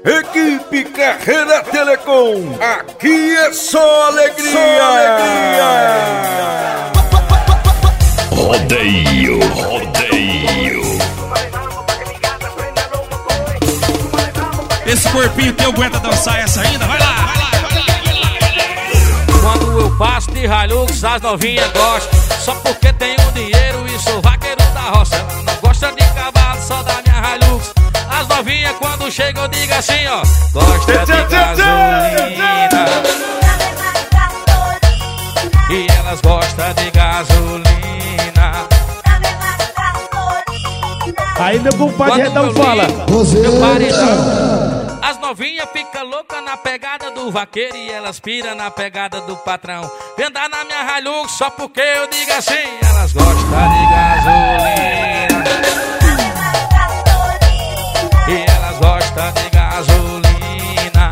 Equipe Carreira Telecom, aqui é só alegria. Só alegria. Rodeio. Esse corpinho teu aguenta dançar essa ainda? Vai lá. Quando eu passo de Hilux, as novinhas gostam. Só porque tenho dinheiro e sou vaqueiro da roça. Ela não gosta de cavalo, só da minha Hilux. As novinhas quando chegam eu digo assim, ó: gosta de gasolina. E elas gostam de gasolina. Aí meu compadre Redão fala: meu paredão. As novinhas ficam loucas na pegada do vaqueiro e elas piram na pegada do patrão. Vem andar na minha Hilux só porque eu digo assim. Elas gostam de gasolina. E elas gostam de gasolina.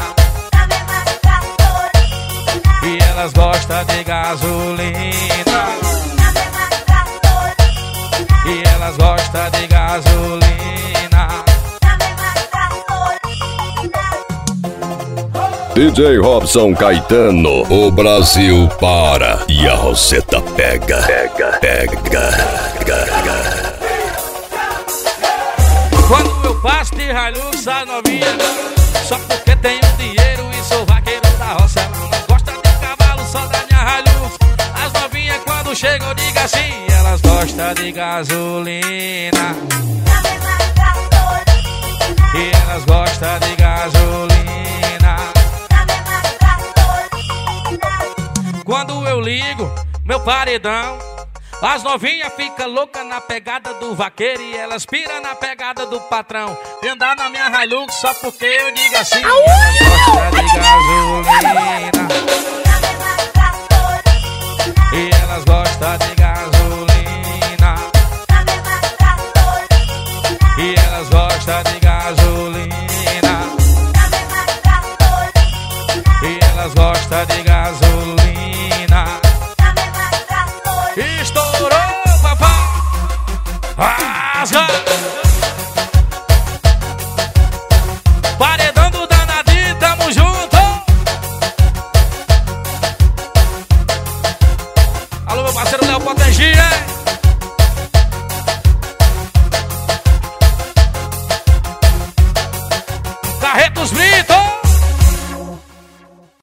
E elas gostam de gasolina. E elas gostam de gasolina. DJ Robson Caetano, o Brasil para e a Roseta pega. Quando eu passo de Hilux, as novinhas só porque tenho dinheiro e sou vaqueiro da roça. Ela não gosta de cavalo, só da minha Hilux. As novinhas quando chegam eu digo assim: elas gostam de gasolina. E elas gostam de gasolina. Quando eu ligo meu paredão, as novinhas ficam loucas na pegada do vaqueiro e elas piram na pegada do patrão. Vem andar na minha Hilux só porque eu digo assim: elas gostam de gasolina. E elas gostam de gasolina. E elas gostam de gasolina. E elas gostam de gasolina. Estourou, papai. Rasga. Paredão do danadinho, tamo junto. Alô, meu parceiro Léo Potengi, hein?